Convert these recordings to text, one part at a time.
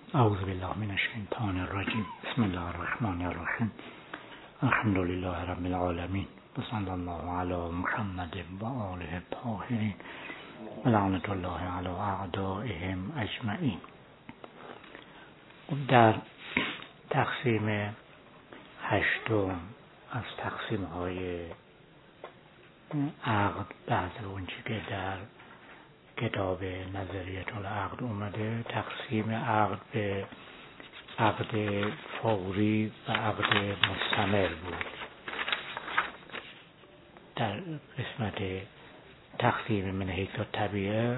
اعوذ بالله من الشیطان الرجیم. بسم الله الرحمن الرحیم. الحمد لله رب العالمین و صلی الله علی محمد و آله الطاهرین و لعنت الله علی اعدائهم اجمعین. در تقسیم هشتم از تقسیم های عقد، بعض اونچه که در کتاب نظریه العقد اومده، تقسیم عقد به عقد فوری و عقد مستمر بود. در قسمت تقسیم من حیث الطبیعه،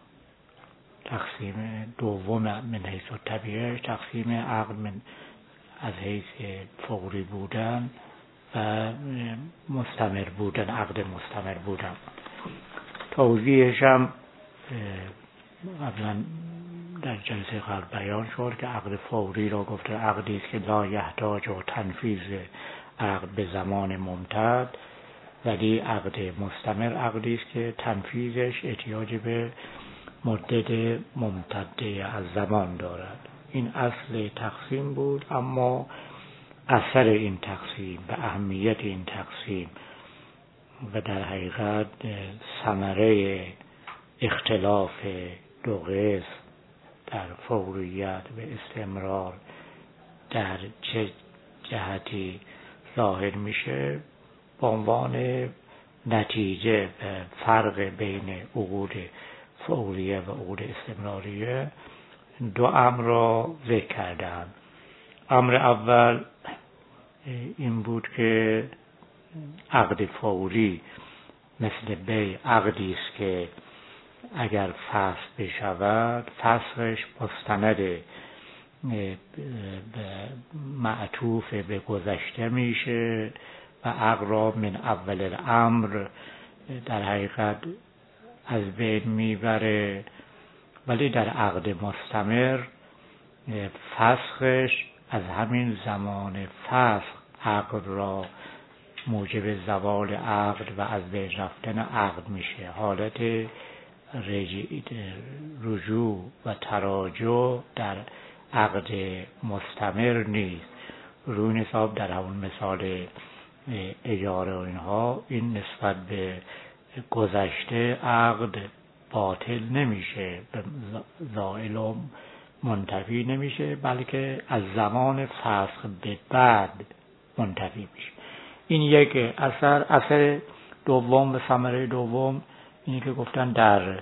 تقسیم دوم من حیث الطبیعه، تقسیم عقد من از حیث فوری بودن و مستمر بودن، عقد مستمر بودن. توضیحش هم قبلا در جلسه قبل بیان شد که عقد فوری را گفته عقدی است که لا یحتاج و تنفیذ عقد به زمان ممتد، ولی عقد مستمر عقدی است که تنفیذش احتیاج به مدت ممتده از زمان دارد. این اصل تقسیم بود، اما اثر این تقسیم و اهمیت این تقسیم و در حقیقت ثمره اختلاف دو قسم در فوریت و استمرار در چه جهتی ظاهر میشه به عنوان نتیجه و فرق بین عقود فوریه و عقود استمراریه دو امر را ذکر کردم. امر اول این بود که عقد فوری مثل بیع عقدی است که اگر فسخ بشود فسخش مستند معطوف به گذشته میشه و عقد را من اول الامر در حقیقت از بین میبره، ولی در عقد مستمر فسخش از همین زمان فسخ عقد را موجب زوال عقد و از بین رفتن عقد میشه. حالت رجوع و تراجع در عقد مستمر نیست. روی حساب در همون مثال اجاره و اینها، این نسبت به گذشته عقد باطل نمیشه، زائل و منتفی نمیشه، بلکه از زمان فسخ به بعد منتفی میشه. این یک اثر دوم و ثمره دوم اینی که گفتن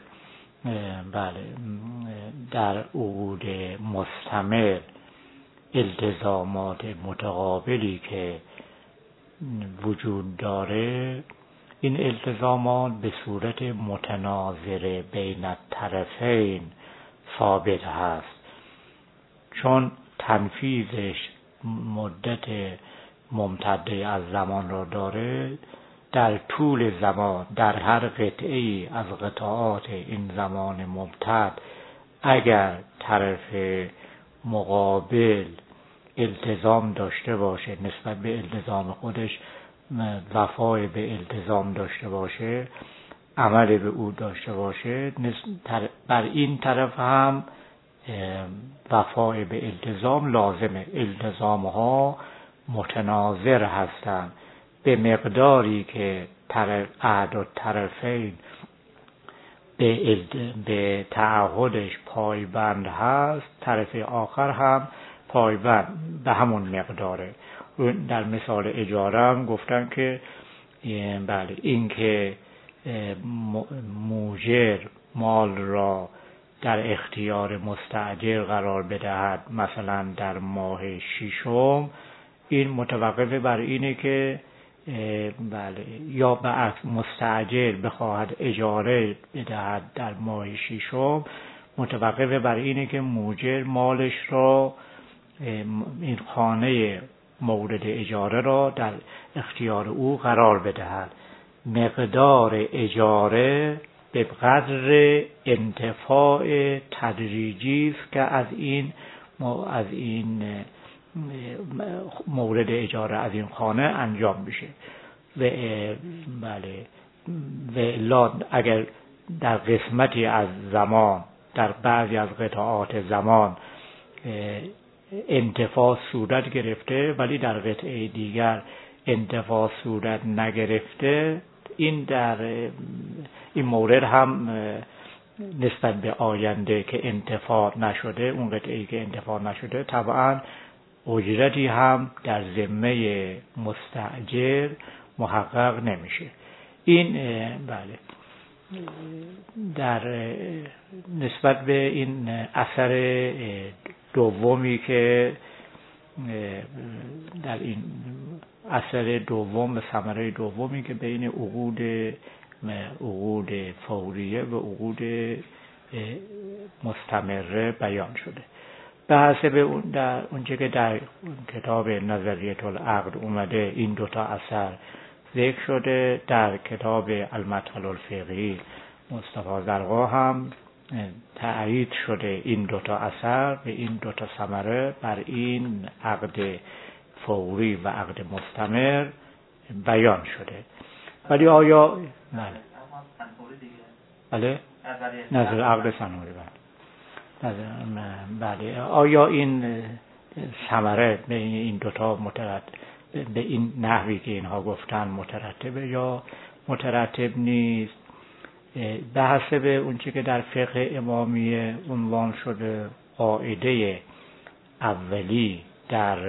در عقود مستمر التزامات متقابلی که وجود داره، این التزامات به صورت متناظره بین الطرفین ثابت هست، چون تنفیذش مدت ممتده از زمان را داره. در طول زمان در هر قطعی از قطعات این زمان ممتد اگر طرف مقابل التزام داشته باشه، نسبت به التزام خودش وفای به التزام داشته باشه، عمل به او داشته باشه، بر این طرف هم وفای به التزام لازمه. التزام ها متناظر هستند به مقداری که احد الطرفین به تعهدش پایبند هست، طرف آخر هم پایبند به همون مقداره. در مثال اجاره هم گفتن که بله، این که موجر مال را در اختیار مستاجر قرار بدهد، مثلا در ماه ششم، این متوقف بر اینه که بله، یا بعد مستاجر بخواهد اجاره بدهد در ماه ششم، متوقف بر اینه که موجر مالش را، این خانه مورد اجاره را در اختیار او قرار بدهد. مقدار اجاره به قدر انتفاع تدریجی است که از این مورد اجاره، از این خانه انجام میشه. بله، و اگر در قسمتی از زمان، در بعضی از قطعات زمان انتفاع صورت گرفته ولی در قطعه دیگر انتفاع صورت نگرفته، این در این مورد هم نسبت به آینده که انتفاع نشده، اون قطعه‌ای که انتفاع نشده طبعا اجرتی هم در ذمه مستأجر محقق نمیشه. این بله در نسبت به این اثر دومی که در این اثر دوم، ثمره دومی که بین عقود فوریه و عقود مستمره بیان شده، به حسب اون در اونچه که در کتاب نظریه العقد اومده این دوتا اثر ذکر شده. در کتاب المدخل الفقهی مصطفی زرقا هم تأیید شده این دوتا اثر به این دوتا ثمره بر این عقد فوری و عقد مستمر بیان شده. ولی آیا بله نظر عقد سنوری بله آیا این ثمره به این دوتا به این نحوی که اینها گفتن مترتبه یا مترتب نیست؟ به حسب اونچه که در فقه امامیه عنوان شده، قاعده اولی در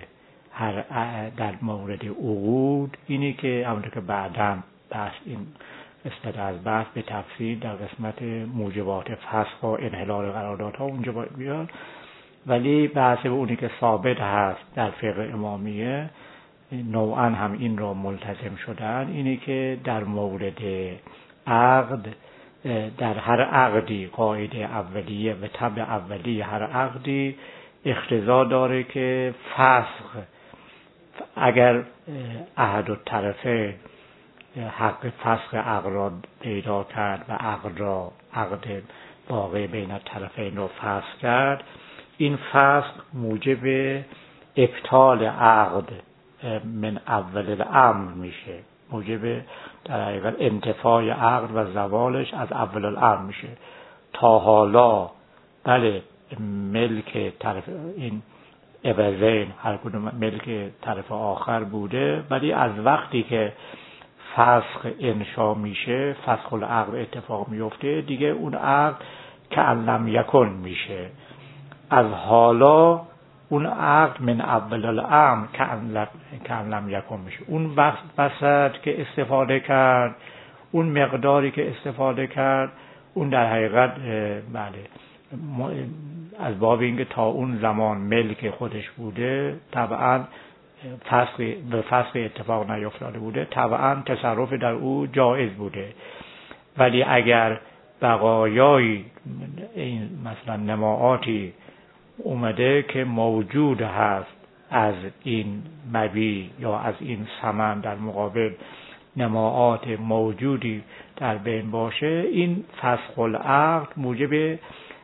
مورد عقود اینی که همونطور که بعداً بحث این قسمت از بحث به تفصیل در قسمت موجبات فسخ و انحلال قراردادها اونجا بیاد، ولی به حسب اونی که ثابت هست در فقه امامیه نوعاً هم این را ملتزم شدن، اینی که در مورد عقد، در هر عقدی قاعده اولیه و طبع اولیه هر عقدی اقتضا داره که فسخ، اگر احد الطرفین حق فسخ عقد را پیدا کرد و عقد واقع بین الطرفین را فسخ کرد، این فسخ موجب ابطال عقد من اول الامر میشه، موجب در حقیقت انتفاع عقد و زوالش از اول الامر میشه. تا حالا بله ملک طرف این عوضین هر کدوم ملک طرف آخر بوده، ولی از وقتی که فسخ انشا میشه، فسخ العقد اتفاق میفته، دیگه اون عقد کأن لم یکن میشه. از حالا اون عقد من اول الامر کأن لم یکن میشه. اون وسط که استفاده کرد، اون مقداری که استفاده کرد، اون در حقیقت بله از باب اینکه تا اون زمان ملک خودش بوده، طبعا به فسخ اتفاق نیفتاده بوده، طبعا تصرف در او جایز بوده. ولی اگر بقایای این مثلا نماعاتی اومده که موجود هست از این مبیع یا از این ثمن در مقابل نماعات موجودی در بین باشه، این فسخ العقد موجب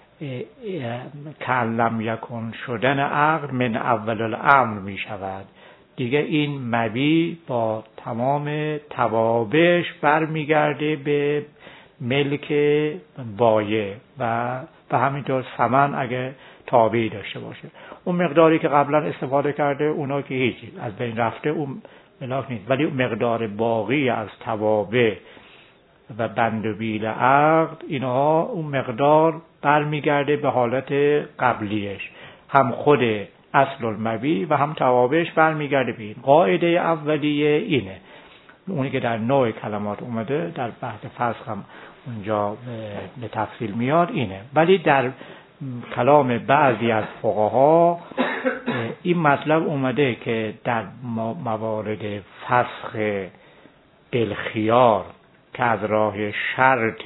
کأن لم یکن شدن عقد من اول الامر می شود. دیگه این مبیع با تمام توابعش برمیگرده به ملک بایع و همینطور ثمن اگه تابعی داشته باشه. اون مقداری که قبلا استفاده کرده اونا که هیچی از بین رفته، اون ملاک نیست، ولی مقدار باقی از توابع و بند و بیل عقد، اینها اون مقدار برمیگرده به حالت قبلیش، هم خود اصل المبیع و هم توابعش برمیگرده به این. قاعده اولیه اینه، اونی که در نوع کلمات اومده در بحث فسخ هم اونجا به تفصیل میاد اینه. ولی در کلام بعضی از فقها این مطلب اومده که در موارد فسخ بالخیار که از راه شرط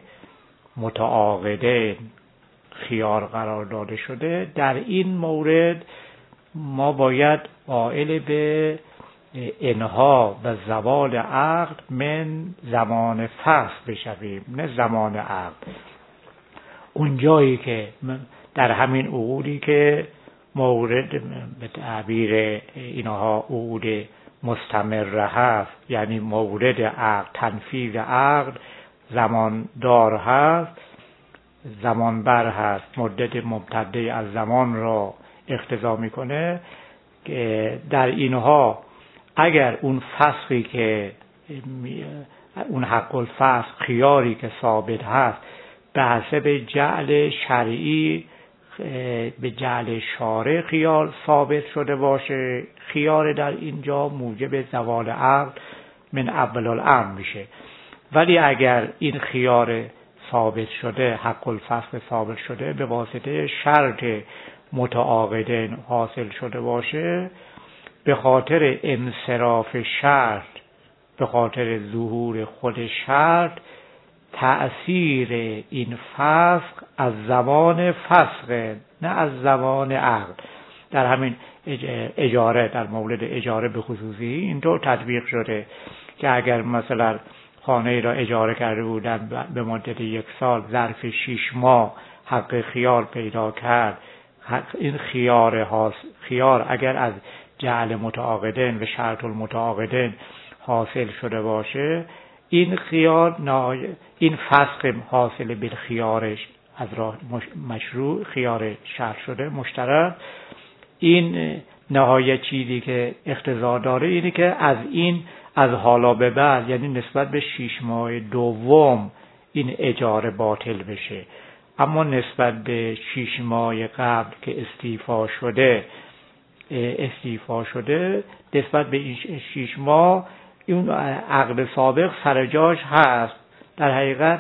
متعاقده خیار قرار داده شده، در این مورد ما باید قائل به انها و زوال عقد من زمان فسخ بشویم، نه زمان عقد. اون جایی که در همین عقودی که مورد به تعبیر اینها عقود مستمره هست، یعنی مورد عقد تنفیذ عقد زمان دار هست، زمان بر هست، مدت ممتده از زمان را اقتضا میکنه، که در اینها اگر اون فسخی که اون حق الفسخ خیاری که ثابت هست به حسب جعل شرعی به جعل شارع خیار ثابت شده باشه، خیار در اینجا موجب زوال عقل من اول الامر میشه. ولی اگر این خیار ثابت شده، حق الفسخ ثابت شده، به واسطه شرط متعاقدین حاصل شده باشه، به خاطر انصراف شرط، به خاطر ظهور خود شرط، تأثیر این فسخ از زمان فسخ نه از زمان عقد. در همین اجاره، در مورد اجاره به خصوصی اینطور تطبیق شده که اگر مثلا خانه را اجاره کرده بودن به مدت 1 سال، ظرف 6 ماه حق خیار پیدا کرد، این خیار اگر از جعل متعاقدین و شرط المتعاقدین حاصل شده باشه، این خیار این فسخ حاصل بالخیارش از راه مشروع، خیار شرط شده مشترک، این نهایت چیزی که اقتضا داره اینه که از حالا به بعد، یعنی نسبت به 6 ماه دوم این اجاره باطل بشه. اما نسبت به 6 ماه قبل که استیفا شده، نسبت به این 6 ماه این عقد سابق سر جاش هست. در حقیقت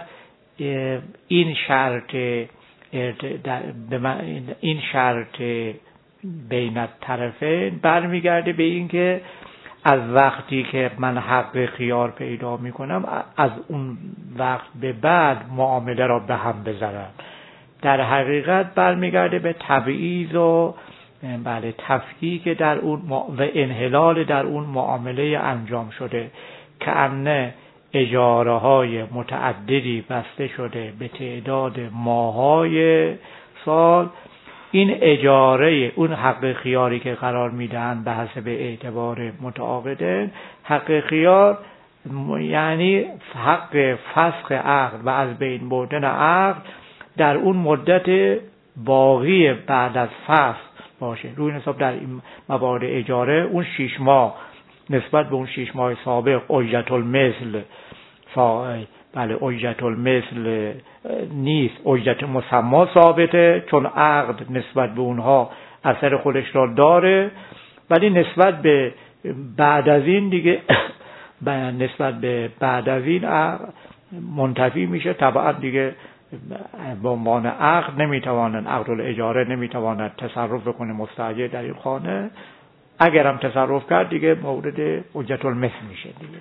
این شرط بین الطرفین برمیگرده به این که از وقتی که من حق خیار پیدا میکنم، از اون وقت به بعد معامله را به هم بزنم. در حقیقت برمیگرده به تبعیض و تفکیک در اون و انحلال در اون معامله انجام شده، که انه اجاره های متعددی بسته شده به تعداد ماهای سال. این اجاره، اون حق خیاری که قرار میدن به حسب اعتبار متعاقدین، حق خیار یعنی حق فسخ عقد و از بین بردن عقد در اون مدت باقی بعد از فسخ باشه. روی حساب در این موارد اجاره اون 6 ماه نسبت به اون 6 ماه سابق اجرت المثل اجرت المثل نیست، اجرت مسما ثابته، چون عقد نسبت به اونها اثر خودش را داره. ولی نسبت به بعد از این دیگه نسبت به بعد از این منتفی میشه. طبعا دیگه به عنوان عقد نمیتوانن، عقد الاجاره نمیتواند تصرف کنه مستاجر در این خانه. اگرم تصرف کرد دیگه مورد اجرت المثل میشه دیگه،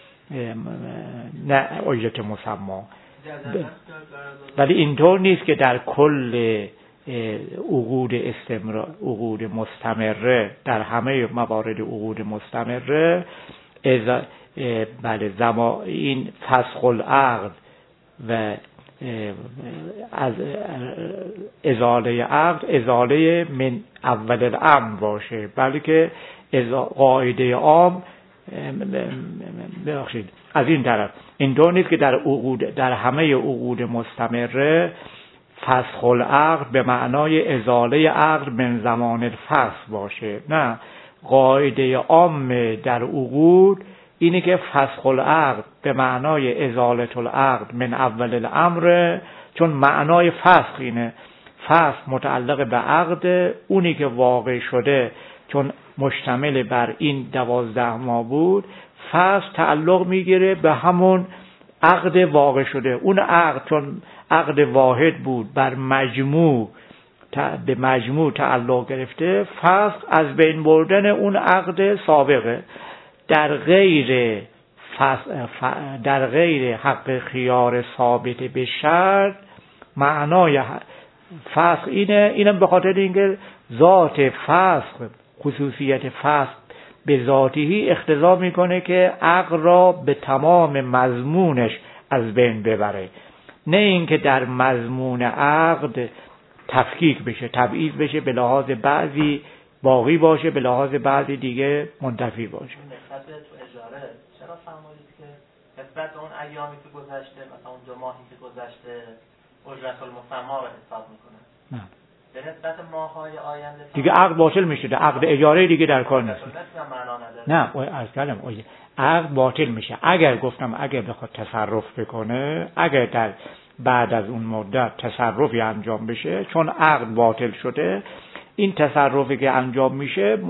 نه اجرت مسما. ولی اینطور نیست که در کل عقود مستمره، در همه موارد عقود مستمره این فسخ العقد و از ازاله عقد ازاله من اول الامر باشه، بلکه قاعده عام از این طرف اینطور نیست که در همه عقود مستمره فسخ العقد به معنای ازاله عقد من زمان الفسخ باشه. نه، قاعده عام در عقود اینه که فسخ العقد به معنای ازاله العقد من اول الامر، چون معنای فسخ اینه. فسخ متعلق به عقد اونی که واقع شده، چون مشتمل بر این 12 ماه بود، فسخ تعلق میگیره به همون عقد واقع شده. اون عقد چون عقد واحد بود، بر به مجموع تعلق گرفته، فسخ از بین بردن اون عقد سابقه. در غیر حق خیار ثابت به شرط، معنای فسخ اینم به خاطر اینکه ذات فسخ، خصوصیت فسخ به ذاتی اقتضا میکنه که عقد را به تمام مضمونش از بین ببره، نه اینکه در مضمون عقد تفکیک بشه، تبعیض بشه، به لحاظ بعضی باقی باشه، به لحاظ بعضی دیگه منتفی باشه. نسبت به اجاره چرا فرمودید که نسبت به اون ایامی که گذشته، مثلا اون 2 ماهی که گذشته اجرت المسما رو حساب میکنه. نه به نسبت ماهای آینده دیگه عقد باطل میشه، عقد اجاره دیگه در کار نیست. نه عرض کردم عقد باطل میشه. اگر گفتم اگر بخواد تصرف بکنه، اگر در بعد از اون مدت تصرفی انجام بشه، چون عقد باطل شده، این تصرفی که انجام میشه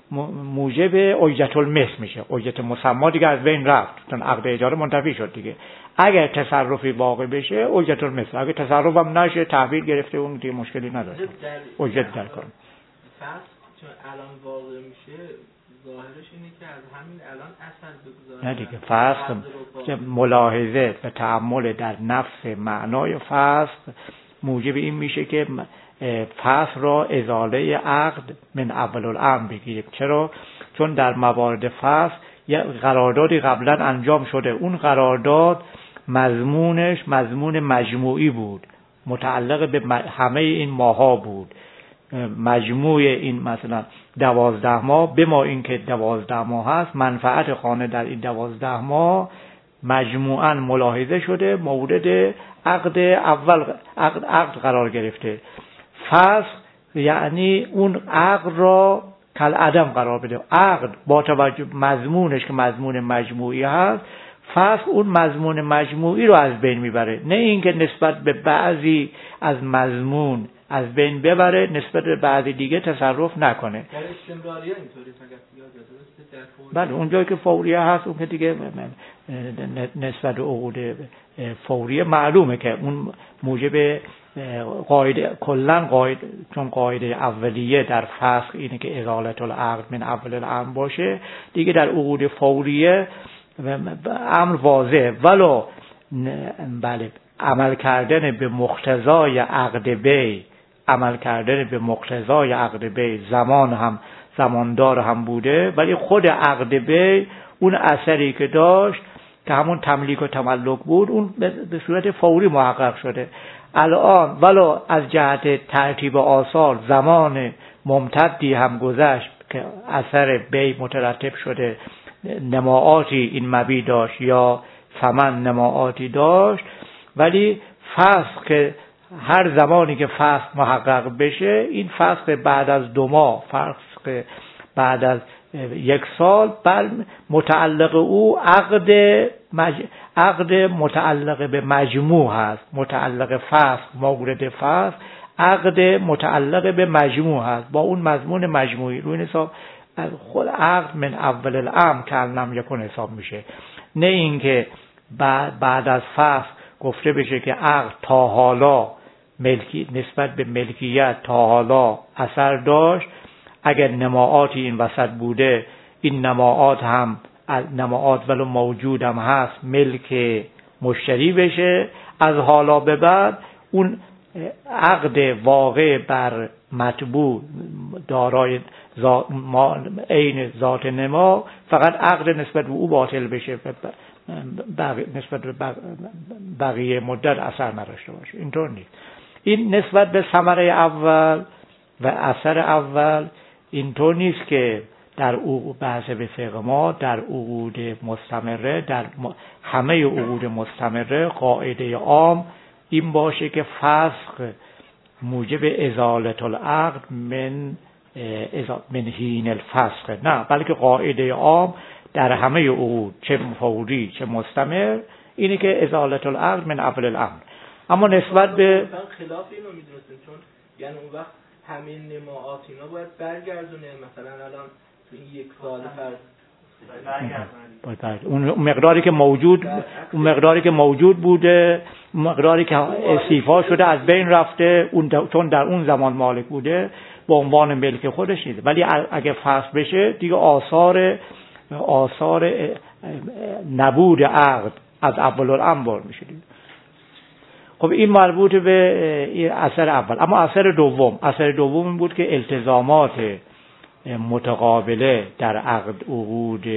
موجب اجرت المثل میشه. اجرت مسما دیگه از بین رفت، چون عقد اجاره منتفی شد دیگه. اگر تصرفی واقع بشه اجرت المثل، اگر تصرف هم نشه تحویل گرفته اون دیگه مشکلی نداره، اجرت در کار. فرض چون الان واقع میشه ظاهرش اینه که از همین الان اثر بگذاره. نه دیگه فسخ ملاحظه و تأمل در نفس معنای فسخ موجب این میشه که فسخ را ازاله عقد من اول الامر بگیریم. چرا؟ چون در موارد فسخ یه قراردادی قبلا انجام شده، اون قرارداد مضمونش مضمون مجموعی بود، متعلق به همه این ماها بود. مجموع این مثلا 12 ماه، به ما این که 12 ماه هست، منفعت خانه در این 12 ماه مجموعاً ملاحظه شده، مورد عقد اول عقد قرار گرفته. فسخ یعنی اون عقد را کالعدم قرار بده. عقد با توجه مضمونش که مضمون مجموعی هست، فسخ اون مضمون مجموعی رو از بین میبره، نه اینکه نسبت به بعضی از مضمون از بین ببره، نسبت به بعضی دیگه تصرف نکنه. در استمراریه اینطوری فقط یاد بله اون جایی که فوریه هست، اون که دیگه نسبت به عقود فوریه معلومه که اون موجب قاعده کلا قاعده، چون قاعده اولیه در فسخ اینه که ازالت العقد من اول الامر باشه، دیگه در عقود فوریه امر واضحه. ولو بله عمل کردن به مقتضای عقد بی، عمل کردن به مقتضای عقد بی زماندار هم بوده، ولی خود عقد بی اون اثری که داشت که همون تملیک و تملک بود، اون به صورت فوری محقق شده. الان ولو از جهت ترتیب آثار زمان ممتدی هم گذشت که اثر بی مترتب شده، نماعاتی این مبی داشت یا ثمن نماعاتی داشت، ولی فسخ که هر زمانی که فسخ محقق بشه، این فسخ بعد از 2 ماه، فسخ بعد از 1 سال، بل متعلق او عقد متعلق به مجموع هست. متعلق فسخ مورد فسخ عقد متعلق به مجموع هست، با اون مضمون مجموعی. روی حساب خود عقد من اول الامر کلم یکون حساب میشه، نه اینکه بعد از فسخ گفته بشه که عقد تا حالا نسبت به ملکیت تا حالا اثر داشت، اگر نماعاتی این وسط بوده، این نماعات هم نماعات ولو موجود هم هست ملک مشتری بشه، از حالا به بعد اون عقد واقع بر مطبوع دارای عین ذات نما فقط عقد نسبت به او باطل بشه، نسبت به بقیه مدت اثر نداشته باشه. اینطور نیست. این نسبت به ثمره اول و اثر اول اینطور نیست که در بحث به فقه ما در عقود مستمره، در همه عقود مستمره قاعده عام این باشه که فسخ موجب ازالت العقد من حین الفسخ، نه، بلکه قاعده عام در همه عقود چه فوری چه مستمر اینه که ازالت العقد من اول الامر. اما نسبت به خلاف اینو میدونستیم، چون یعنی اون وقت همین نماعات اینا باید برگردونه، مثلا الان تو این 1 سال اون مقداری که موجود بوده، مقداری که استیفا شده از بین رفته، چون در اون زمان مالک بوده به عنوان ملک خودش نیست، ولی اگه فسخ بشه دیگه آثار نبود عقد از اول الامر میشه. خب این مربوط به اثر اول. اما اثر دوم این بود که التزامات متقابله در عقود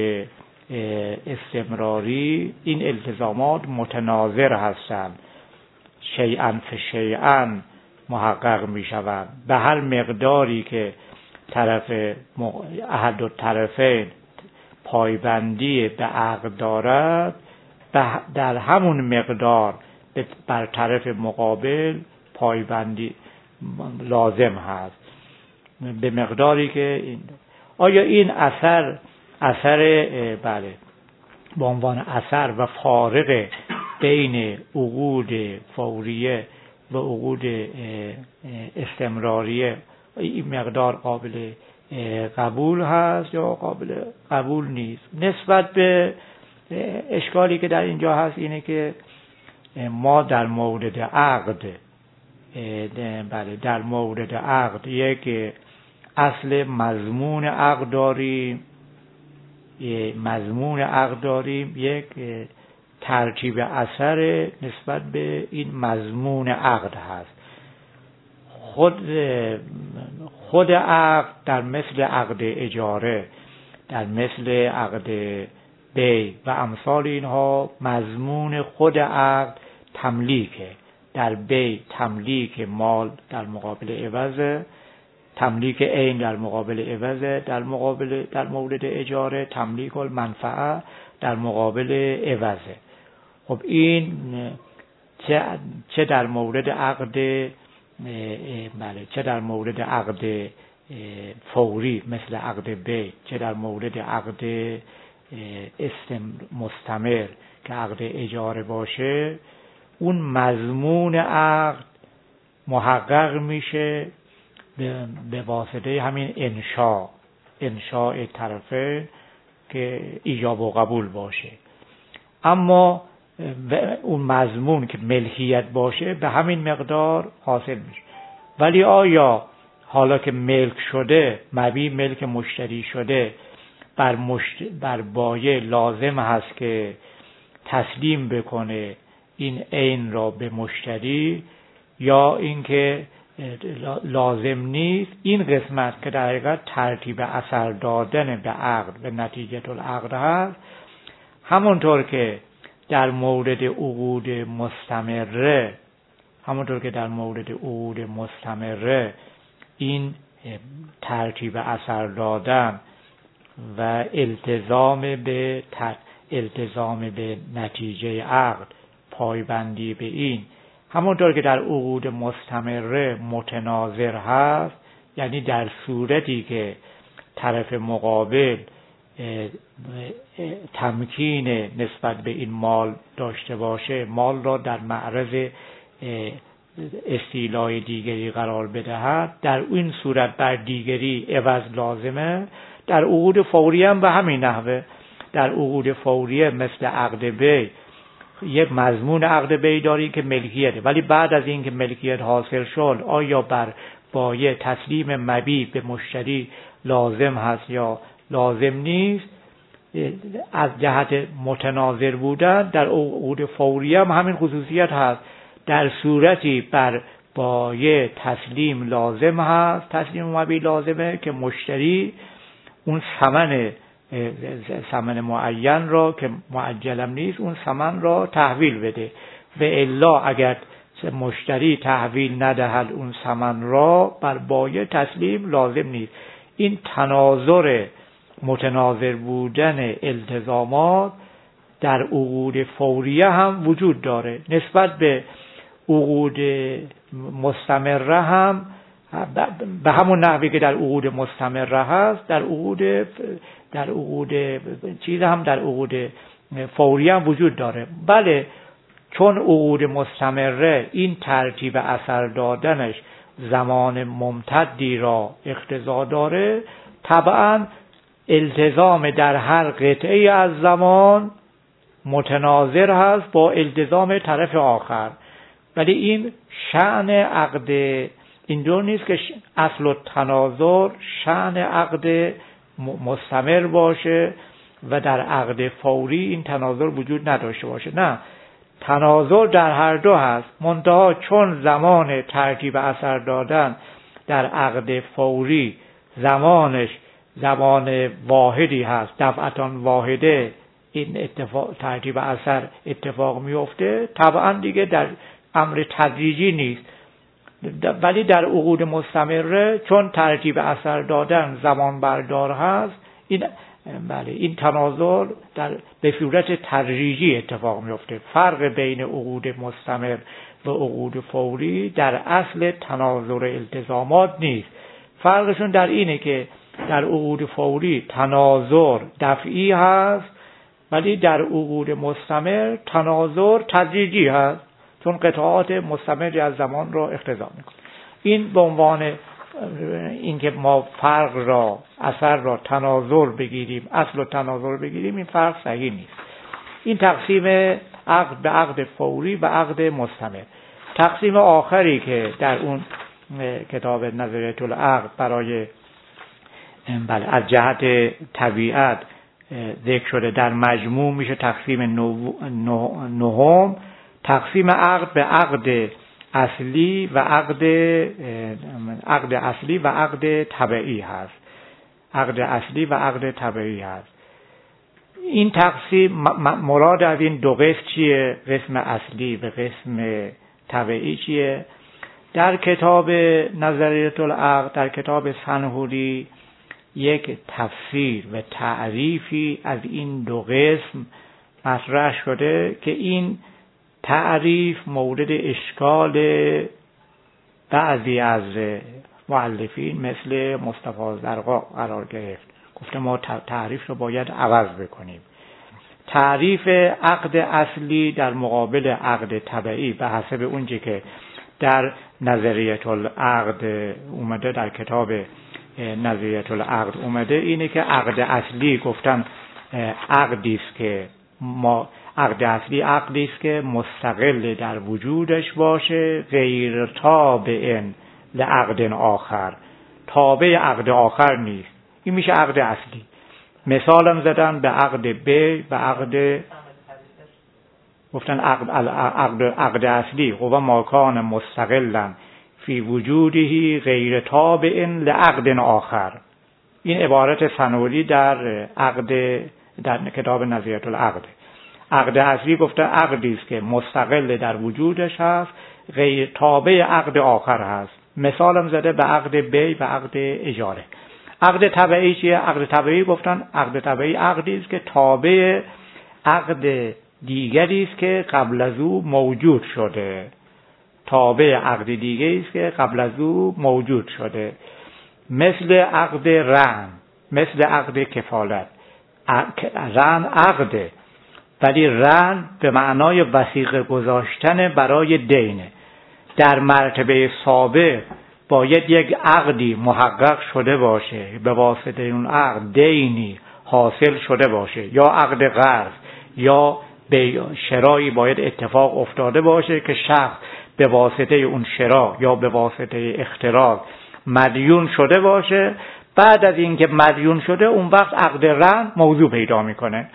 استمراری، این التزامات متناظر هستند، شیئا فشیئا محقق می شوند. به هر مقداری که احد الطرفین پایبندی به عقد دارد، در همون مقدار بر طرف مقابل پایبندی لازم هست به مقداری که این. آیا این اثر بله به عنوان اثر و فارق بین عقود فوریه و عقود استمراریه این مقدار قابل قبول هست یا قابل قبول نیست؟ نسبت به اشکالی که در اینجا هست اینه که ما در مورد عقد در مورد عقد یک اصل مضمون عقد داریم، یک ترتیب اثر نسبت به این مضمون عقد هست. خود عقد در مثل عقد اجاره، در مثل عقد بی و امثال اینها مضمون خود عقد تملیکه. در بی تملیک مال در مقابل عوض، تملیک عین در مقابل عوض، در مورد اجاره تملیک المنفعه در مقابل عوض. خب این چه در مورد عقد فوری مثل عقد بی، چه در مورد عقد مستمر که عقد اجاره باشه، اون مضمون عقد محقق میشه به واسطه همین انشاء طرفه که ایجاب و قبول باشه. اما اون مضمون که ملکیت باشه به همین مقدار حاصل میشه. ولی آیا حالا که ملک شده، مبیع ملک مشتری شده، بر بایع لازم هست که تسلیم بکنه این عین را به مشتری یا اینکه لازم نیست؟ این قسمت که در حقیقت ترتیب اثر دادن به عقد به نتیجه العقد هست، همونطور که در مورد عقود مستمره این ترتیب اثر دادن و التزام به نتیجه عقد، پایبندی به این، همونطور که در عقود مستمره متناظر هست، یعنی در صورتی که طرف مقابل تمکین نسبت به این مال داشته باشه، مال را در معرض استیلای دیگری قرار بدهد، در این صورت بر دیگری عوض لازمه. در عقود فوری هم به همین نحوه. در عقود فوریه مثل عقد بی یک مضمون عقد بی داری که ملکیته، ولی بعد از این که ملکیت حاصل شد آیا بر بایع تسلیم مبیع به مشتری لازم هست یا لازم نیست؟ از جهت متناظر بودن در عقود فوریه هم همین خصوصیت هست. در صورتی بر بایع تسلیم لازم هست، تسلیم مبیع لازمه که مشتری اون ثمن معین را که معجلم نیست، اون ثمن را تحویل بده. و الا اگر مشتری تحویل ندهد اون ثمن را، بر بایع تسلیم لازم نیست. این متناظر بودن التزامات در عقود فوریه هم وجود داره. نسبت به عقود مستمره هم به همون نحوی که در عقود مستمره هست، در عقود فوری هم وجود داره. بله، چون عقود مستمره این ترتیب اثر دادنش زمان ممتدی را اقتضا داره، طبعا التزام در هر قطعه از زمان متناظر هست با التزام طرف آخر. ولی این شأن عقد اینجور نیست که اصل و تناظر شأن عقد مستمر باشه و در عقد فوری این تناظر وجود نداشته باشه. نه، تناظر در هر دو هست، منتها چون زمان ترتیب اثر دادن در عقد فوری زمانش زمان واحدی هست، دفعتان واحده این ترتیب اثر اتفاق میفته، طبعا دیگه در امر تدریجی نیست. ولی در عقود مستمره چون ترتیب اثر دادن زمان بردار هست، این بله این تناظر به صورت تدریجی اتفاق میفته. فرق بین عقود مستمر و عقود فوری در اصل تناظر التزامات نیست. فرقشون در اینه که در عقود فوری تناظر دفعی هست، ولی در عقود مستمر تناظر تدریجی هست، چون قطعات مستمری از زمان را اقتضا میکنه. این به عنوان اینکه ما فرق را، اثر را تناظر بگیریم، اصل و تناظر بگیریم، این فرق صحیح نیست. این تقسیم عقد به عقد فوری و عقد مستمر. تقسیم آخری که در اون کتاب نظریه العقد برای از جهت طبیعت ذکر شده در مجموع میشه تقسیم نهم، تقسیم عقد به عقد اصلی و عقد اصلی و عقد تبعی هست. عقد اصلی و عقد تبعی هست. این تقسیم مراد از این دو قسم چیه؟ قسم اصلی و قسم تبعی چیه؟ در کتاب نظریه العقد، در کتاب سنهوری یک تفسیر و تعریفی از این دو قسم مطرح شده که این تعریف مورد اشکال بعضی از مؤلفین مثل مصطفی زرقا قرار گرفت. گفته ما تعریف رو باید عوض بکنیم. تعریف عقد اصلی در مقابل عقد تبعی به حسب اونچه که در نظریه العقد اومده، در کتاب نظریه العقد اومده، اینه که عقد اصلی گفتن عقدی است که عقد اصلی عقدی است که مستقل در وجودش باشه، غیر تابع لعقد آخر، تابع عقد آخر نیست. این میشه عقد اصلی. مثالم زدن به عقد بی و عقد، گفتن عقد اصلی هو ما کان مستقلا فی وجوده غیر تابع لعقد آخر. این عبارت سنوری در کتاب نظریه العقد. عقد اصلی گفته عقدی است که مستقل در وجودش هست، غیر تابع عقد آخر هست. مثالم زده به عقد بی و عقد اجاره. عقد تبعی چیه؟ عقد تبعی گفتن عقد تبعی عقدی است که تابع عقد دیگری است که قبل از او موجود شده. تابع عقد دیگری است که قبل از او موجود شده. مثل عقد رهن، مثل عقد کفالت. رهن عقده، ولی رهن به معنای وثیقه گذاشتن برای دینه. در مرتبه سابق باید یک عقدی محقق شده باشه، به واسطه اون عقد دینی حاصل شده باشه، یا عقد قرض یا به شرایی باید اتفاق افتاده باشه که شخص به واسطه اون شرا یا به واسطه اقتراض مدیون شده باشه. بعد از اینکه مدیون شده اون وقت عقد رهن موضوع پیدا میکنه.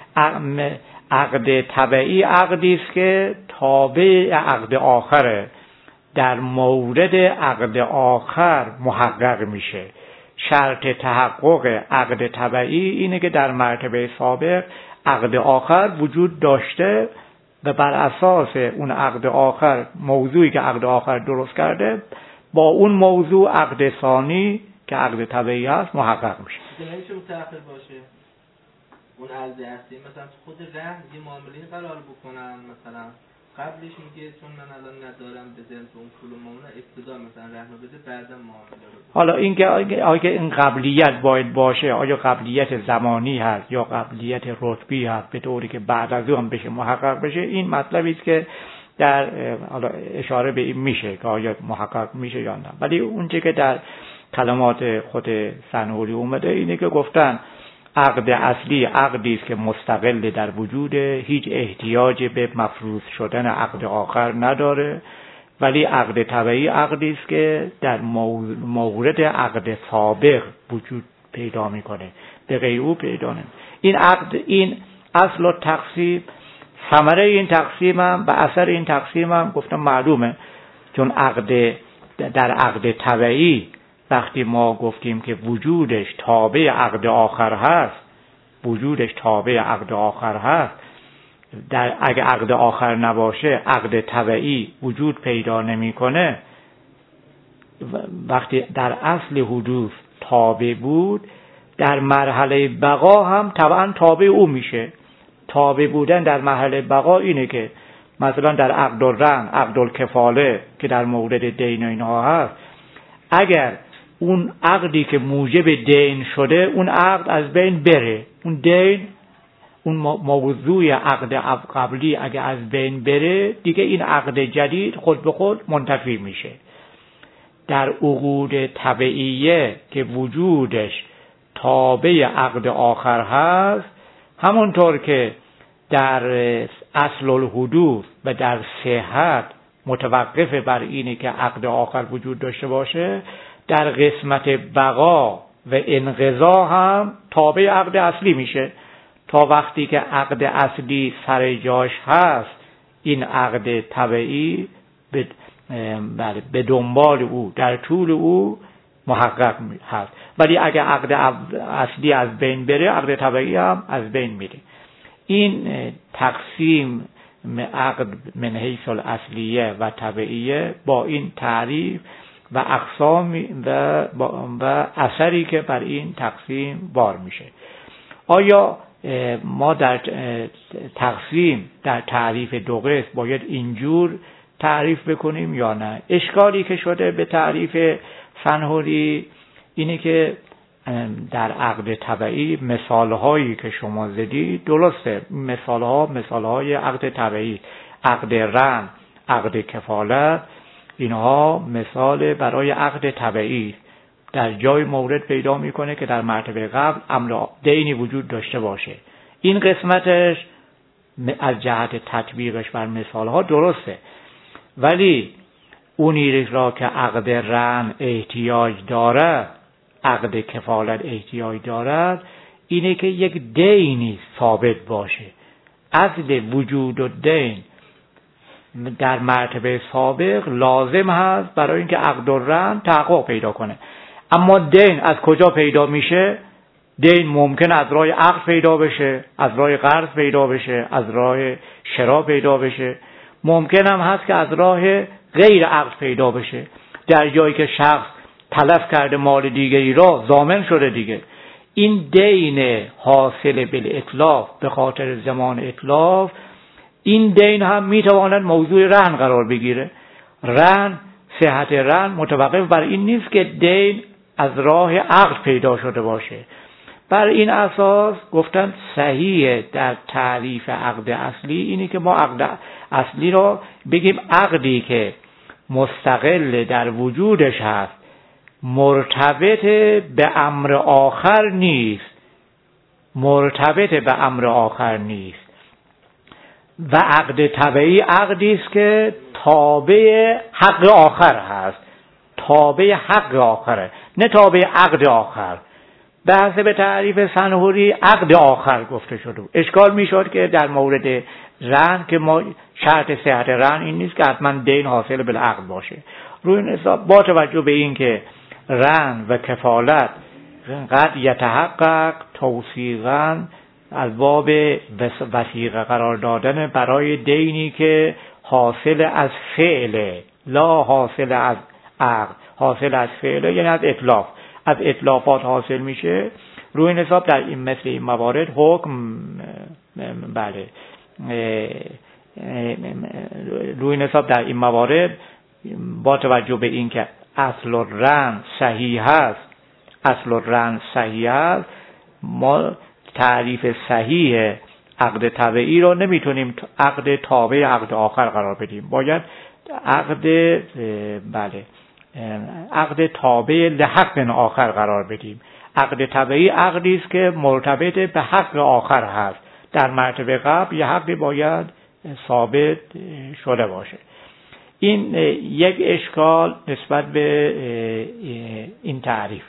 عقد تبعی عقدی است که تابع عقد آخره، در مورد عقد آخر محقق میشه. شرط تحقق عقد تبعی اینه که در مرتبه سابق عقد آخر وجود داشته و بر اساس اون عقد آخر، موضوعی که عقد آخر درست کرده، با اون موضوع عقد ثانی که عقد تبعی هست محقق میشه. نمیشه متأخر باشه اون عقد اصلی، مثلا خود رهن یه معامله قرار بکنن، مثلا قبلش میگه چون من الان ندارم به ذهن اون پول معامله ابتدا مثلا رهن بده، بعدا معامله رو. حالا اینکه آیا این قبلیت باید باشه، آیا قبلیت زمانی هست یا قبلیت رتبی هست به طوری که بعد از اون بشه محقق بشه، این مطلبی است که در حالا اشاره به این میشه که آیا محقق میشه یا نه. ولی اونچه که در کلمات خود سنهوری اومده اینه که گفتن عقد اصلی عقدی است که مستقل در وجود، هیچ احتیاج به مفروض شدن عقد آخر نداره، ولی عقد تبعی عقدی است که در مورد عقد سابق وجود پیدا میکنه، به غیر او پیدا نمیکنه. این عقد، این اصل و تقسیم، ثمره این تقسیم هم و اثر این تقسیم هم گفتم معلومه، چون در عقد تبعی وقتی ما گفتیم که وجودش تابع عقد آخر هست، وجودش تابع عقد آخر هست، اگه عقد آخر نباشه عقد تبعی وجود پیدا نمیکنه. وقتی در اصل حدوث تابع بود، در مرحله بقا هم طبعا تابع او میشه. تابع بودن در مرحله بقا اینه که مثلا در عقد الرهن، عقد الکفاله که در مورد دین و اینها هست، اگر اون عقدی که موجب دین شده اون عقد از بین بره، اون دین، اون موضوع عقد قبلی اگر از بین بره، دیگه این عقد جدید خود به خود منتفی میشه. در عقود تبعیه که وجودش تابع عقد آخر هست، همونطور که در اصل الحدوث و در صحت متوقف بر اینه که عقد آخر وجود داشته باشه، در قسمت بقا و انقضا هم تابع عقد اصلی میشه. تا وقتی که عقد اصلی سر جاش هست، این عقد تبعی به دنبال او در طول او محقق هست. ولی اگر عقد اصلی از بین بره، عقد تبعی هم از بین میره. این تقسیم عقد من حیث الاصلیه و تبعیه با این تعریف و اقسام و اثری که بر این تقسیم بار میشه. آیا ما در تقسیم در تعریف دو قسم باید اینجور تعریف بکنیم یا نه؟ اشکالی که شده به تعریف سنهوری اینه که در عقد تبعی مثالهایی که شما زدید درسته، مثالهای عقد تبعی، عقد رهن، عقد کفالت، اینها مثال برای عقد تبعی در جای مورد پیدا میکنه که در مرتبه قبل امر دینی وجود داشته باشه. این قسمتش از جهت تطبیقش بر مثالها درسته، ولی اونی را که عقد رهن احتیاج دارد، عقد کفالت احتیاج دارد، اینه که یک دینی ثابت باشه. اصل وجود و دین در مرتبه سابق لازم هست برای اینکه عقد الرهن تحقق پیدا کنه. اما دین از کجا پیدا میشه؟ دین ممکن از راه عقد پیدا بشه، از راه قرض پیدا بشه، از راه شرا پیدا بشه، ممکن هم هست که از راه غیر عقد پیدا بشه، در جایی که شخص تلف کرده مال دیگری را ضامن شده دیگه. این دین حاصل بالاتلاف به خاطر زمان اتلاف، این دین هم میتواند موضوع رهن قرار بگیره. رهن، صحت رهن متوقف بر این نیست که دین از راه عقد پیدا شده باشه. بر این اساس گفتن صحیح در تعریف عقد اصلی اینه که ما عقد اصلی را بگیم عقدی که مستقل در وجودش هست، مرتبط به امر آخر نیست، و عقد تبعی عقدی است که تابع حق آخر هست، تابع حق آخره، نه تابع عقد آخر. به حسب تعریف سنهوری عقد آخر گفته شده. اشکال میشد که در مورد رهن که ما شرط صحت رهن این نیست که حتما دین حاصل بالعقد باشه. روی این حساب با توجه به این که رهن و کفالت قد یتحقق توثیقاً از باب وثیقه قرار دادن برای دینی که حاصل از فعل، لا حاصل از عقد، حاصل از فعل یعنی از اتلاف، از اتلافات حاصل میشه. روی این حساب در این مثل این موارد حکم روی این حساب در این موارد با توجه به این که اصل الرهن صحیح هست، ما تعریف صحیح عقد تبعی رو نمیتونیم عقد تابع عقد آخر قرار بدیم. باید عقد تابع لحق آخر قرار بدیم. عقد تبعی عقدی است که مرتبط به حق آخر هست. در مرتبه قبل یه حقی باید ثابت شده باشه. این یک اشکال نسبت به این تعریف.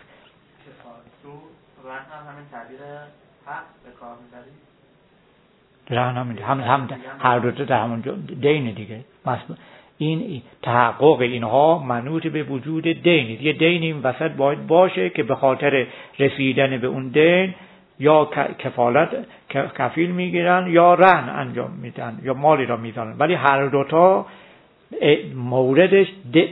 همین تعبیر حق به کار می‌برید؟ هم هر دو در همون دین دیگه. این تحقق اینها منوط به وجود دینی. یه دینی این وسط باید باشه که به خاطر رسیدن به اون دین یا کفالت کفیل میگیرن یا رهن انجام میدن یا مالی را میدن، ولی هر دوتا موردش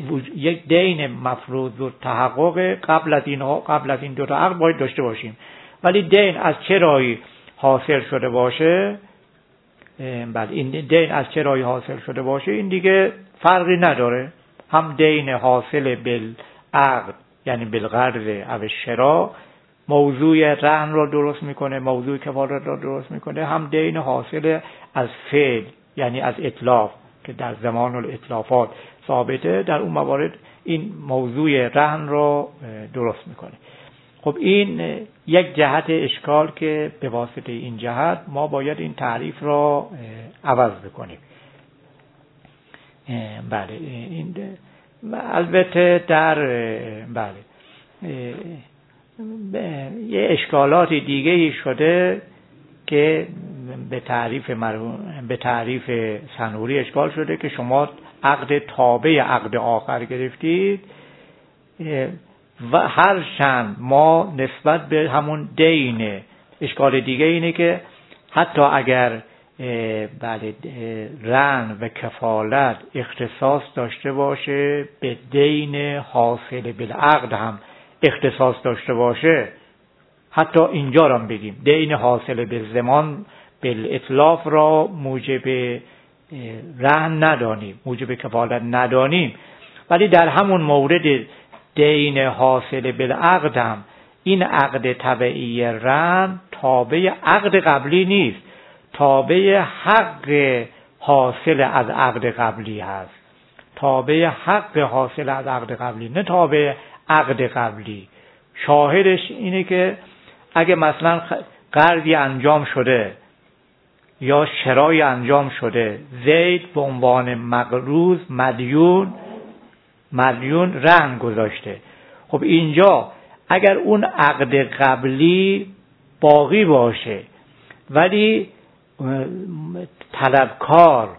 یک دین مفروض و تحقق قبل از این دوتا عقد باید داشته باشیم. ولی دین از چه راهی حاصل شده باشه، بله این دین از چه راهی حاصل شده باشه این دیگه فرقی نداره. هم دین حاصل بالعقد یعنی بالقرض او الشراء موضوع رهن رو درست میکنه، موضوع کفالت رو درست میکنه، هم دین حاصل از فعل یعنی از اتلاف که در زمان الاتلافات ثابته، در اون موارد این موضوع رهن رو درست میکنه. خب این یک جهت اشکال که به واسطه این جهت ما باید این تعریف را عوض بکنیم. بله این البته در بله یه اشکالات دیگه شده که به تعریف سنوری اشکال شده که شما عقد تابع عقد آخر گرفتید و هرچند ما نسبت به همون دین، اشکال دیگه اینه که حتی اگر بله رهن و کفالت اختصاص داشته باشه به دین حاصل بالعقد هم اختصاص داشته باشه، حتی اینجا را بگیم دین حاصل به زمان بالاتلاف را موجب رهن ندانیم، موجب کفالت ندانیم، ولی در همون مورد دین حاصل بالعقد هم این عقد تبعی رهن تابع عقد قبلی نیست، تابع حق حاصل از عقد قبلی هست، تابع حق حاصل از عقد قبلی نه تابع عقد قبلی. شاهدش اینه که اگه مثلا قرضی انجام شده یا شرایی انجام شده، زید به عنوان مقروض مدیون رهن گذاشته، خب اینجا اگر اون عقد قبلی باقی باشه ولی طلبکار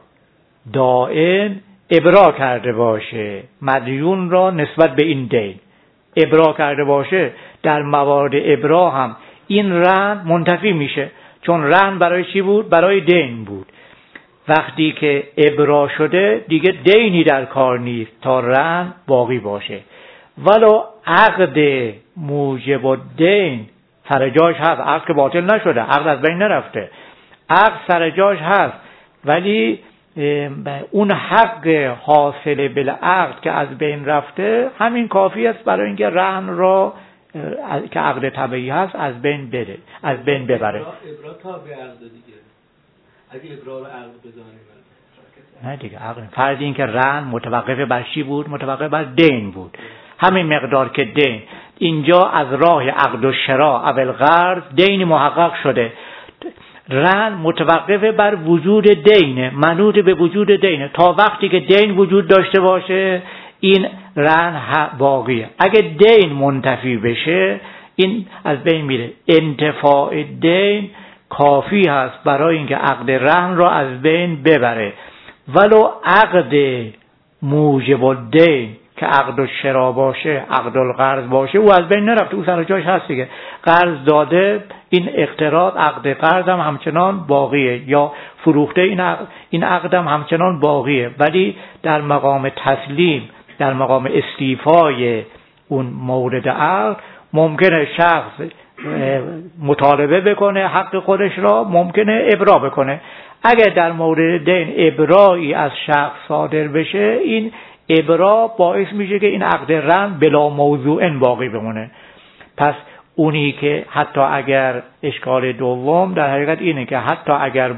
دائم ابرا کرده باشه مدیون را نسبت به این دین، ابرا کرده باشه، در موارد ابرا هم این رهن منتفی میشه، چون رهن برای چی بود؟ برای دین بود. وقتی که ابرا شده دیگه دینی در کار نیست تا رهن باقی باشه. ولو عقد موجب الدین سر جاش هست، عقد که باطل نشده، عقد از بین نرفته، عقد سر جاش هست، ولی اون حق حاصل بالعقد که از بین رفته همین کافی است برای اینکه رهن را که عقد طبیعی هست از بین بره، از بین ببره. ابرا تابع عقد دیگه، اگه ابرا رو عقد بزنیم نه دیگه عقد فرض این که رهن متوقف بر چی بود؟ متوقف بر دین بود، همین مقدار که دین اینجا از راه عقد و شراء اول قرض دین محقق شده، رهن متوقف بر وجود دینه، منوط به وجود دینه، تا وقتی که دین وجود داشته باشه این رهن باقیه. اگه دین منتفی بشه این از بین میره. انتفاع دین کافی هست برای اینکه عقد رهن را از بین ببره. ولو عقد موجب الدین که عقد الشراء باشه، عقد القرض باشه، او از بین نرفته، او سر جاش هست دیگه، قرض داده، این اقتراض عقد قرض هم همچنان باقیه، یا فروخته این عقد هم همچنان باقیه، ولی در مقام تسلیم، در مقام استیفای اون مورد عقد ممکنه شخص مطالبه بکنه حق خودش را، ممکنه ابرا بکنه. اگر در مورد دین ابرایی از شخص صادر بشه، این ابرا باعث میشه که این عقد رهن بلا موضوع باقی بمونه. پس اونی که حتی اگر اشکال دوم در حقیقت اینه که حتی اگر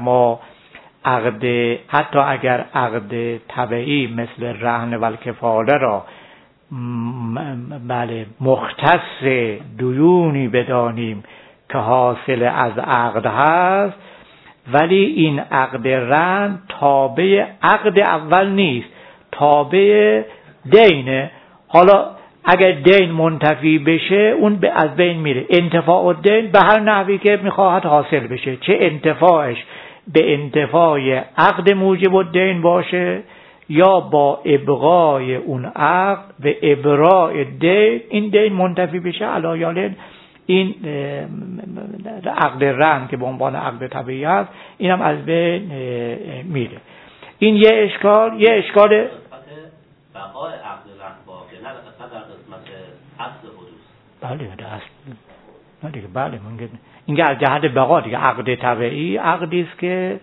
عقد طبیعی مثل رهن و الکفاله را بله مختص دیونی بدانیم که حاصل از عقد هست، ولی این عقد رهن تابع عقد اول نیست، تابع دینه. حالا اگر دین منتفی بشه اون از بین میره. انتفاع الدین به هر نحوی که میخواهد حاصل بشه، چه انتفاعش به انتفاع عقد موجب الدین باشه یا با ابقای اون عقد به ابراء دین، این دین منتفی بشه علایالن این عقد رهن که به عنوان عقد طبیعی هست این هم از بین میره. این یه اشکال بقای عقد رهن باقی، نه در قسمت اصل حدوث. بله در اصل نه دیگه بله اینکه از جهت بقا دیگه عقد تبعی عقدی است که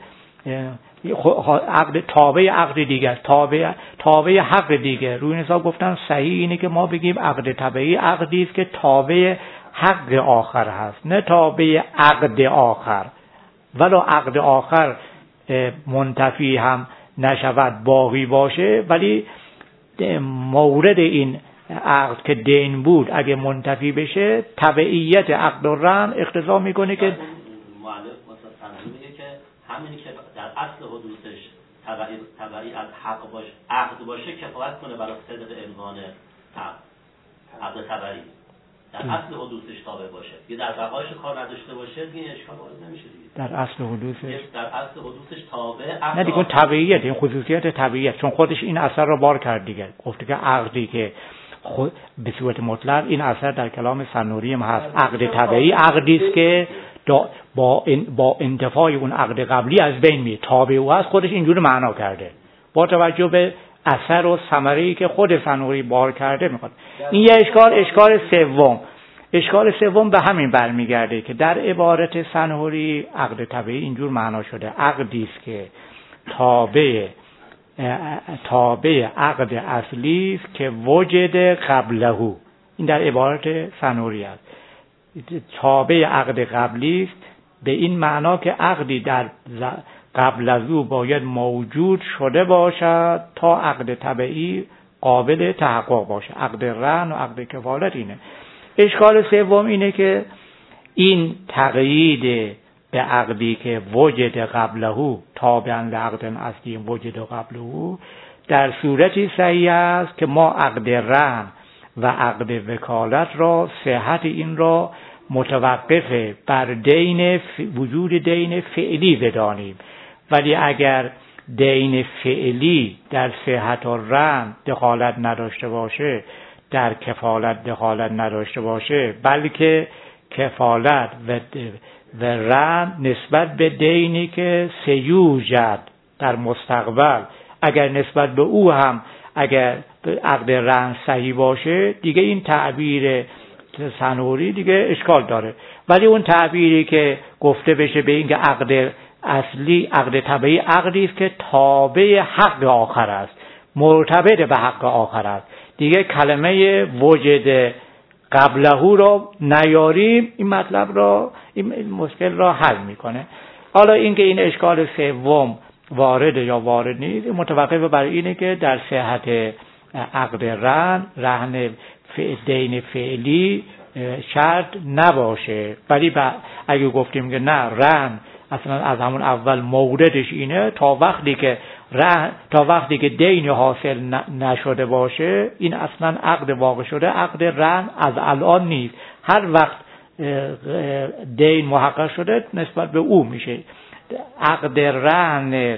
عقد تابع عقد دیگه است، تابع حق دیگه. روی این حساب گفتن صحیح اینه که ما بگیم عقد تبعی عقدی است که تابع حق آخر هست، نه تابع عقد آخر. ولو عقد آخر منتفی هم نشود باقی باشه، ولی مورد این عقد که دین بود اگه منتفی بشه تبعیت عقد و رهن اقتضا میکنه که مؤلف مثلا میگه که همینی که در اصل حدوثش تبعی از حق باشه، عقد باشه، کفایت کنه برای صدق عنوان عقد تبعی در اصل حدوثش تابع باشه. یه در بقایش کار نداشته باشه دیگه اشکال وارد نمیشه دیگه. در اصل حدوثش تابع نه دیگه اون تبعیت، این خصوصیت تبعیت، چون خودش این اثر رو بار کرد دیگه. گفته که عقدی که خود به صورت مطلق، این اثر در کلام سنوری هم هست، عقد تبعی عقدی است که با انتفاع اون عقد قبلی از بین میره، تابع او هست. خودش اینجوری معنا کرده با توجه به اثر و ثمره‌ای که خود سنوری بار کرده میخواد. این یه اشکال سوم به همین برمیگرده که در عبارت سنوری عقد تبعی اینجور معنا شده عقدی است که تابع عقد اصلی است که وجد قبله. این در عبارت سنوری است. تابع عقد قبلی است به این معنا که عقدی در قبل از او باید موجود شده باشد تا عقد تبعی قابل تحقق باشه. عقد رهن و عقد کفالت اینه. اشکال سوم اینه که این تقیید به عقدی که وجد قبله تابعا لعقد اصلی وجد قبله در صورتی صحیح است که ما عقد رهن و عقد وکالت را، صحت این را متوقف بر وجود دین فعلی بدانیم. ولی اگر دین فعلی در صحت و رهن دخالت نداشته باشه، در کفالت دخالت نداشته باشه، بلکه کفالت و رهن نسبت به دینی که سیوجد در مستقبل، اگر نسبت به او هم اگر عقد رهن صحیح باشه، دیگه این تعبیر سنوری دیگه اشکال داره. ولی اون تعبیری که گفته بشه به این که عقد اصلی عقد تبعی عقدی است که تابع حق آخر است، مرتبط به حق آخر است، دیگه کلمه وجد قبله را نیاریم، این مطلب را، این مشکل را حل میکنه. حالا اینکه این اشکال سوم وارد یا وارد نیست متوقف بر اینه که در صحت عقد رهن دین فعلی شرط نباشه. ولی اگه گفتیم که نه، رهن اصلا از همون اول موردش اینه تا وقتی که دین حاصل نشده باشه، این اصلا عقد واقع شده، عقد رهن از الان نیست. هر وقت دین محقق شده نسبت به او میشه. عقد رهن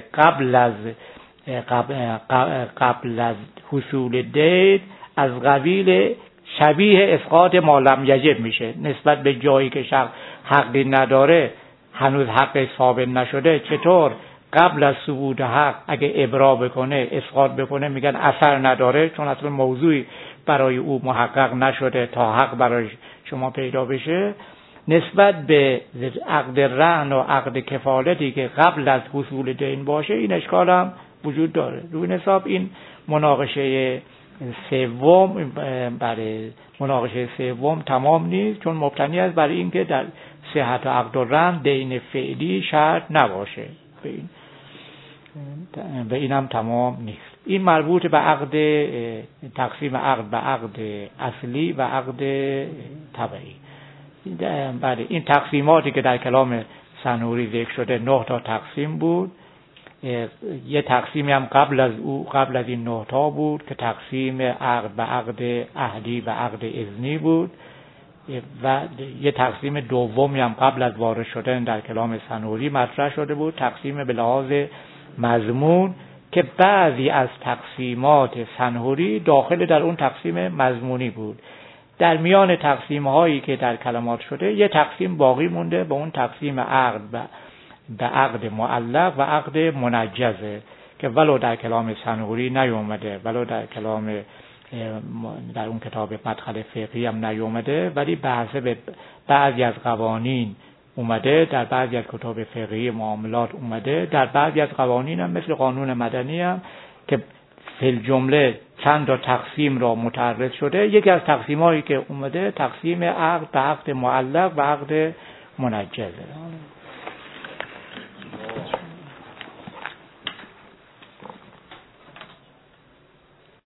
قبل از حصول دین از قبیل شبیه اسقاط ما لم یجب میشه. نسبت به جایی که شخص حقی نداره، هنوز حق ثابت نشده، چطور قبل از ثبوت حق اگه ابرا بکنه، اسقاط بکنه، میگن اثر نداره، چون اصلا موضوعی برای او محقق نشده تا حق برای شما پیدا بشه. نسبت به عقد رهن و عقد کفالتی که قبل از حصول دین باشه، این اشکال هم وجود داره. روی این حساب این مناقشه سوم تمام نیست، چون مبتنی است برای اینکه در صحت عقد و رهن دین فعلی شرط نباشه. به این هم تمام نیست. این مربوط به عقد، تقسیم عقد به عقد اصلی و عقد تبعی. بله، این تقسیماتی که در کلام سنوری ذکر شده 9 تا تقسیم بود. یه تقسیمی هم قبل از این 9 تا بود که تقسیم عقد به عقد عهدی و عقد اذنی بود، و یه تقسیم دومی هم قبل از وارد شدن در کلام سنوری مطرح شده بود، تقسیم به لحاظ مضمون، که بعضی از تقسیمات سنوری داخل در اون تقسیم مضمونی بود. در میان تقسیم هایی که در کلمات شده یه تقسیم باقی مونده، به اون تقسیم عقد به عقد معلق و عقد منجزه، که ولو در کلام سنوری نیومده، ولو در کلام در اون کتاب مدخل فقهی هم نیومده، ولی بحث به بعضی از قوانین اومده، در بعضی از کتاب فقهی معاملات اومده، در بعضی از قوانین هم مثل قانون مدنی هم که فی الجمله چند تا تقسیم را متعرض شده. یکی از تقسیمایی که اومده تقسیم عقد به عقد معلق و عقد منجزه.